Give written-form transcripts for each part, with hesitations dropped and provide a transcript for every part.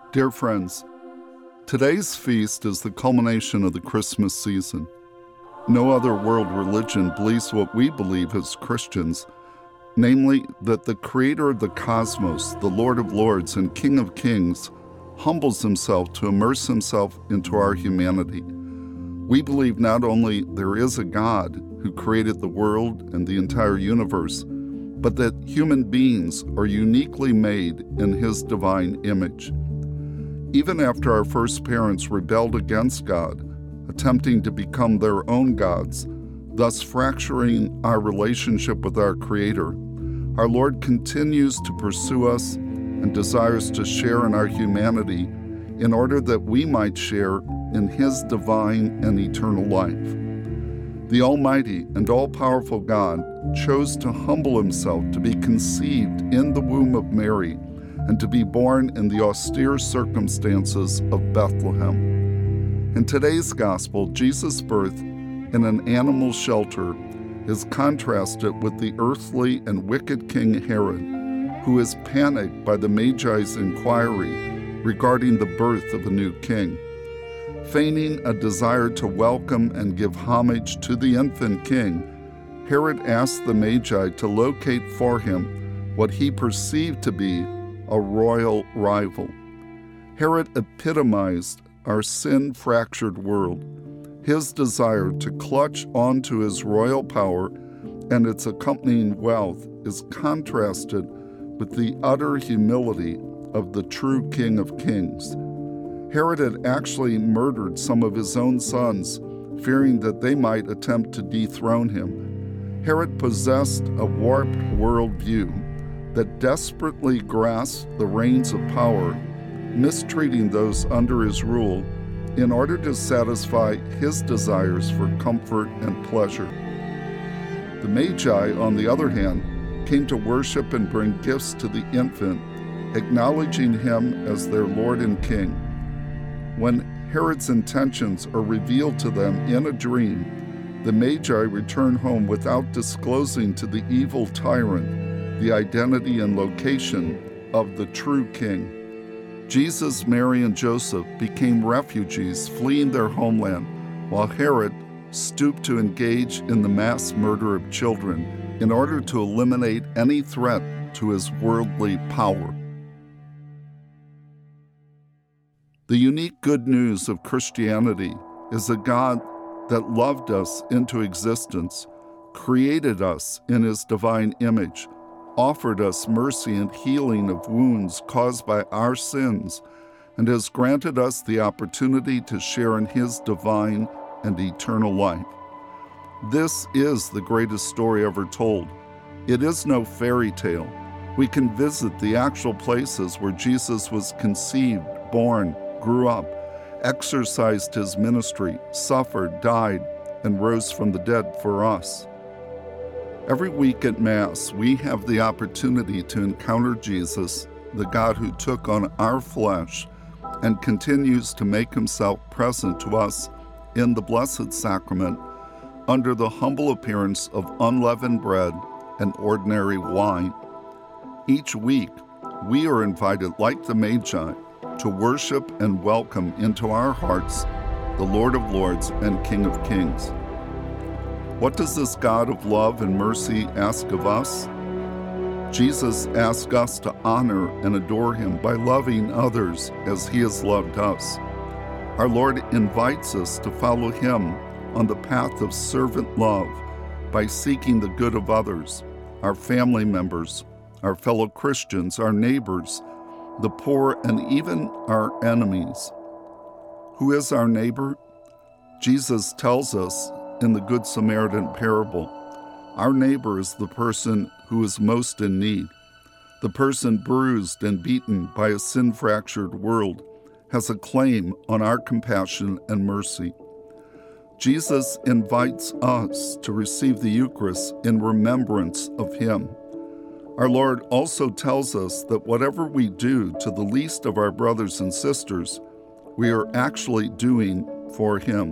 Dear friends, today's feast is the culmination of the Christmas season. No other world religion believes what we believe as Christians, namely that the creator of the cosmos, the Lord of Lords and King of Kings, humbles himself to immerse himself into our humanity. We believe not only there is a God who created the world and the entire universe, but that human beings are uniquely made in his divine image. Even after our first parents rebelled against God, attempting to become their own gods, thus fracturing our relationship with our Creator, our Lord continues to pursue us and desires to share in our humanity in order that we might share in His divine and eternal life. The Almighty and all-powerful God chose to humble Himself to be conceived in the womb of Mary and to be born in the austere circumstances of Bethlehem. In today's Gospel, Jesus' birth in an animal shelter is contrasted with the earthly and wicked King Herod, who is panicked by the Magi's inquiry regarding the birth of a new king. Feigning a desire to welcome and give homage to the infant king, Herod asked the Magi to locate for him what he perceived to be a royal rival. Herod epitomized our sin-fractured world. His desire to clutch onto his royal power and its accompanying wealth is contrasted with the utter humility of the true King of Kings. Herod had actually murdered some of his own sons, fearing that they might attempt to dethrone him. Herod possessed a warped worldview that desperately grasped the reins of power, mistreating those under his rule in order to satisfy his desires for comfort and pleasure. The Magi, on the other hand, came to worship and bring gifts to the infant, acknowledging him as their Lord and King. When Herod's intentions are revealed to them in a dream, the Magi return home without disclosing to the evil tyrant the identity and location of the true king. Jesus, Mary, and Joseph became refugees fleeing their homeland, while Herod stooped to engage in the mass murder of children in order to eliminate any threat to his worldly power. The unique good news of Christianity is a God that loved us into existence, created us in His divine image, offered us mercy and healing of wounds caused by our sins, and has granted us the opportunity to share in His divine and eternal life. This is the greatest story ever told. It is no fairy tale. We can visit the actual places where Jesus was conceived, born, grew up, exercised His ministry, suffered, died, and rose from the dead for us. Every week at Mass, we have the opportunity to encounter Jesus, the God who took on our flesh and continues to make Himself present to us in the Blessed Sacrament under the humble appearance of unleavened bread and ordinary wine. Each week, we are invited, like the Magi, to worship and welcome into our hearts the Lord of Lords and King of Kings. What does this God of love and mercy ask of us? Jesus asks us to honor and adore Him by loving others as He has loved us. Our Lord invites us to follow Him on the path of servant love by seeking the good of others, our family members, our fellow Christians, our neighbors, the poor, and even our enemies. Who is our neighbor? Jesus tells us in the Good Samaritan parable, our neighbor is the person who is most in need. The person bruised and beaten by a sin-fractured world has a claim on our compassion and mercy. Jesus invites us to receive the Eucharist in remembrance of Him. Our Lord also tells us that whatever we do to the least of our brothers and sisters, we are actually doing for Him.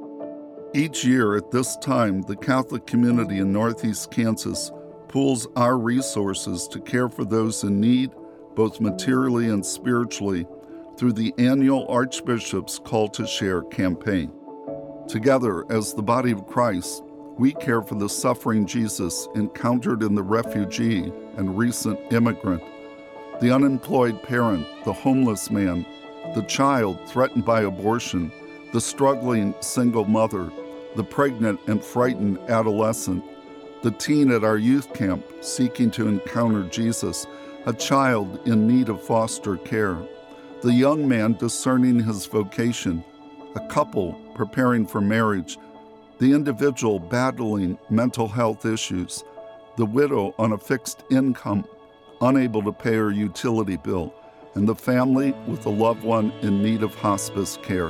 Each year at this time, the Catholic community in Northeast Kansas pools our resources to care for those in need, both materially and spiritually, through the annual Archbishop's Call to Share campaign. Together, as the body of Christ, we care for the suffering Jesus encountered in the refugee and recent immigrant, the unemployed parent, the homeless man, the child threatened by abortion, the struggling single mother, the pregnant and frightened adolescent, the teen at our youth camp seeking to encounter Jesus, a child in need of foster care, the young man discerning his vocation, a couple preparing for marriage, the individual battling mental health issues, the widow on a fixed income, unable to pay her utility bill, and the family with a loved one in need of hospice care.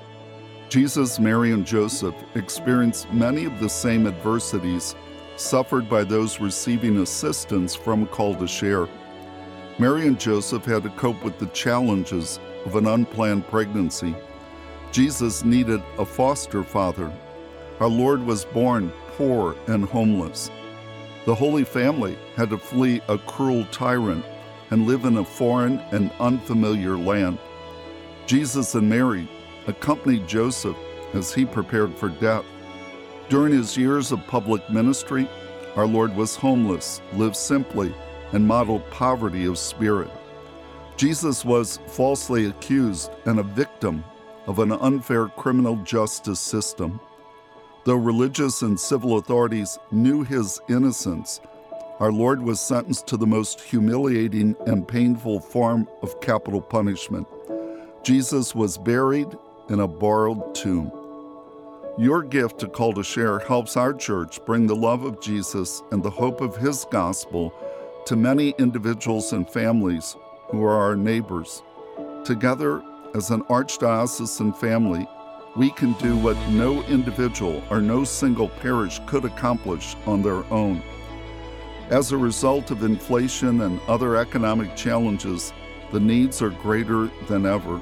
Jesus, Mary, and Joseph experienced many of the same adversities suffered by those receiving assistance from Call to Share. Mary and Joseph had to cope with the challenges of an unplanned pregnancy. Jesus needed a foster father. Our Lord was born poor and homeless. The Holy Family had to flee a cruel tyrant and live in a foreign and unfamiliar land. Jesus and Mary accompanied Joseph as he prepared for death. During his years of public ministry, our Lord was homeless, lived simply, and modeled poverty of spirit. Jesus was falsely accused and a victim of an unfair criminal justice system. Though religious and civil authorities knew his innocence, our Lord was sentenced to the most humiliating and painful form of capital punishment. Jesus was buried in a borrowed tomb. Your gift to Call to Share helps our church bring the love of Jesus and the hope of his gospel to many individuals and families who are our neighbors. Together, as an archdiocesan family, we can do what no individual or no single parish could accomplish on their own. As a result of inflation and other economic challenges, the needs are greater than ever.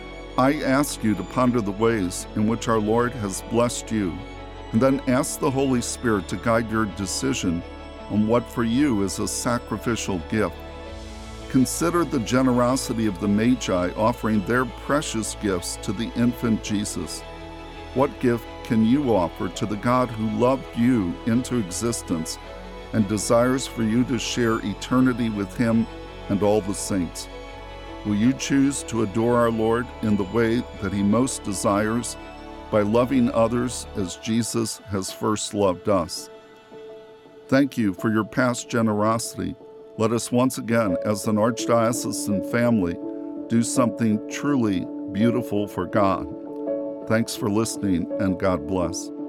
I ask you to ponder the ways in which our Lord has blessed you, and then ask the Holy Spirit to guide your decision on what for you is a sacrificial gift. Consider the generosity of the Magi offering their precious gifts to the infant Jesus. What gift can you offer to the God who loved you into existence and desires for you to share eternity with him and all the saints? Will you choose to adore our Lord in the way that he most desires, by loving others as Jesus has first loved us? Thank you for your past generosity. Let us once again, as an archdiocesan family, do something truly beautiful for God. Thanks for listening, and God bless.